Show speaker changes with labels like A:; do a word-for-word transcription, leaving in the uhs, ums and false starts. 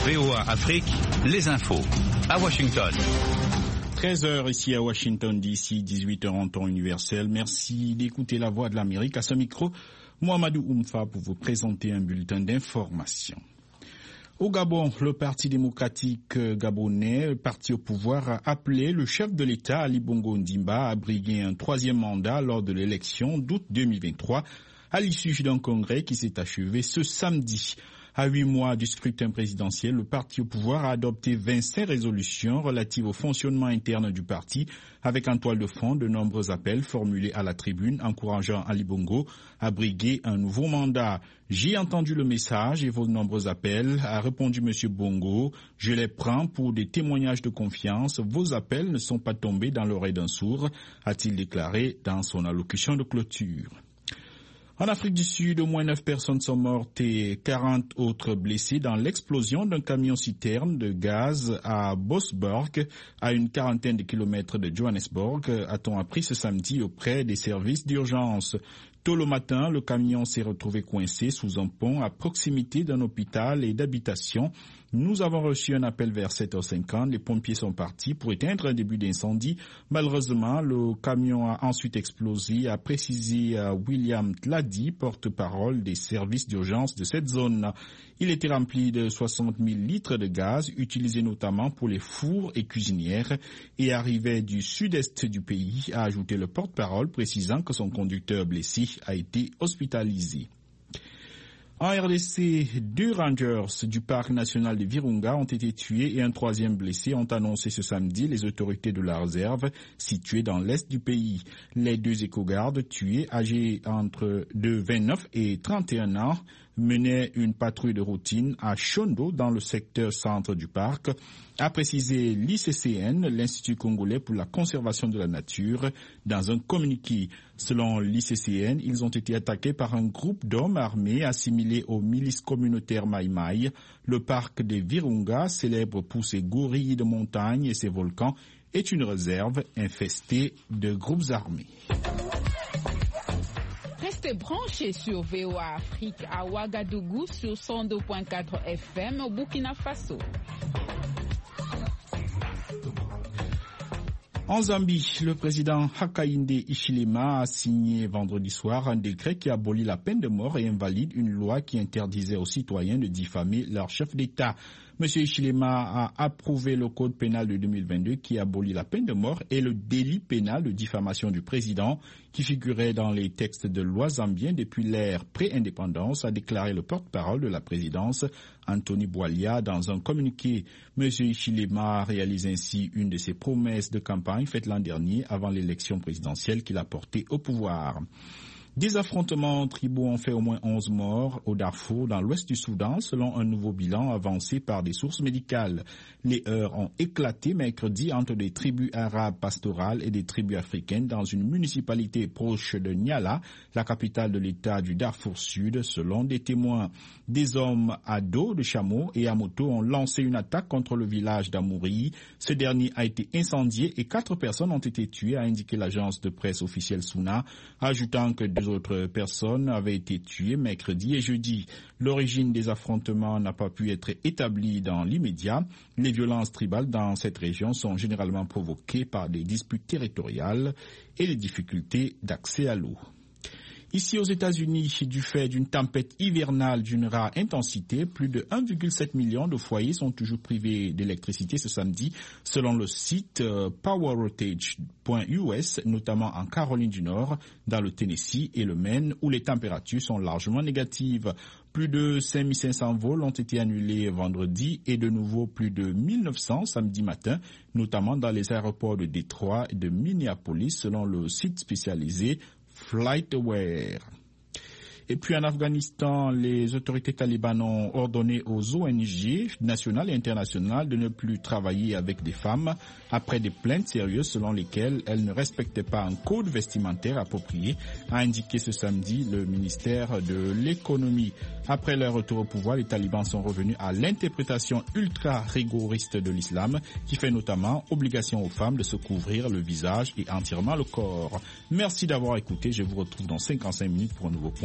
A: V O A Afrique, les infos. À Washington.
B: treize heures ici à Washington D C, dix-huit heures en temps universel. Merci d'écouter la voix de l'Amérique. À ce micro, Mohamedou Oumfa pour vous présenter un bulletin d'information. Au Gabon, le Parti démocratique gabonais, parti au pouvoir, a appelé le chef de l'État, Ali Bongo Ndimba, à briguer un troisième mandat lors de l'élection d'août deux mille vingt-trois, à l'issue d'un congrès qui s'est achevé ce samedi. À huit mois du scrutin présidentiel, le parti au pouvoir a adopté vingt-cinq résolutions relatives au fonctionnement interne du parti, avec en toile de fond de nombreux appels formulés à la tribune encourageant Ali Bongo à briguer un nouveau mandat. J'ai entendu le message et vos nombreux appels, a répondu M. Bongo. Je les prends pour des témoignages de confiance. Vos appels ne sont pas tombés dans l'oreille d'un sourd, a-t-il déclaré dans son allocution de clôture. En Afrique du Sud, au moins neuf personnes sont mortes et quarante autres blessées dans l'explosion d'un camion-citerne de gaz à Bosburg, à une quarantaine de kilomètres de Johannesburg, a-t-on appris ce samedi auprès des services d'urgence. Tôt le matin, le camion s'est retrouvé coincé sous un pont à proximité d'un hôpital et d'habitation. Nous avons reçu un appel vers sept heures cinquante. Les pompiers sont partis pour éteindre un début d'incendie. Malheureusement, le camion a ensuite explosé, a précisé William Tladi, porte-parole des services d'urgence de cette zone. Il était rempli de soixante mille litres de gaz, utilisés notamment pour les fours et cuisinières, et arrivait du sud-est du pays, a ajouté le porte-parole, précisant que son conducteur blessé a été hospitalisé. En R D C, deux rangers du parc national de Virunga ont été tués et un troisième blessé, ont annoncé ce samedi les autorités de la réserve située dans l'est du pays. Les deux éco-gardes tués, âgés entre de vingt-neuf et trente et un ans, menaient une patrouille de routine à Chondo dans le secteur centre du parc, a précisé l'I C C N, l'Institut congolais pour la conservation de la nature, dans un communiqué. Selon l'I C C N, ils ont été attaqués par un groupe d'hommes armés assimilés aux milices communautaires Maï Maï. Le parc des Virunga, célèbre pour ses gorilles de montagne et ses volcans, est une réserve infestée de groupes armés.
C: Restez branchés sur V O A Afrique à Ouagadougou sur cent deux virgule quatre F M au Burkina Faso.
B: En Zambie, le président Hakainde Hichilema a signé vendredi soir un décret qui abolit la peine de mort et invalide une loi qui interdisait aux citoyens de diffamer leur chef d'État. M. Hichilema a approuvé le code pénal de deux mille vingt-deux qui abolit la peine de mort et le délit pénal de diffamation du président qui figurait dans les textes de loi zambiens depuis l'ère pré-indépendance, a déclaré le porte-parole de la présidence, Anthony Bwalia, dans un communiqué. M. Hichilema réalise ainsi une de ses promesses de campagne faites l'an dernier avant l'élection présidentielle qu'il a portée au pouvoir. Des affrontements tribaux ont fait au moins onze morts au Darfour, dans l'ouest du Soudan, selon un nouveau bilan avancé par des sources médicales. Les heurts ont éclaté mercredi entre des tribus arabes pastorales et des tribus africaines dans une municipalité proche de Niala, la capitale de l'État du Darfour Sud, selon des témoins. Des hommes à dos de chameaux et à moto ont lancé une attaque contre le village d'Amouri. Ce dernier a été incendié et quatre personnes ont été tuées, a indiqué l'agence de presse officielle Suna, ajoutant que deux autres personnes avaient été tuées mercredi et jeudi. L'origine des affrontements n'a pas pu être établie dans l'immédiat. Les violences tribales dans cette région sont généralement provoquées par des disputes territoriales et les difficultés d'accès à l'eau. Ici aux États-Unis, du fait d'une tempête hivernale d'une rare intensité, plus de un virgule sept million de foyers sont toujours privés d'électricité ce samedi, selon le site poweroutage point U S, notamment en Caroline du Nord, dans le Tennessee et le Maine, où les températures sont largement négatives. Plus de cinq mille cinq cents vols ont été annulés vendredi et de nouveau plus de mille neuf cents samedi matin, notamment dans les aéroports de Détroit et de Minneapolis, selon le site spécialisé FlightAware. Et puis en Afghanistan, les autorités talibanes ont ordonné aux O N G nationales et internationales de ne plus travailler avec des femmes après des plaintes sérieuses selon lesquelles elles ne respectaient pas un code vestimentaire approprié, a indiqué ce samedi le ministère de l'économie. Après leur retour au pouvoir, les talibans sont revenus à l'interprétation ultra rigoriste de l'islam qui fait notamment obligation aux femmes de se couvrir le visage et entièrement le corps. Merci d'avoir écouté. Je vous retrouve dans cinquante-cinq minutes pour un nouveau point.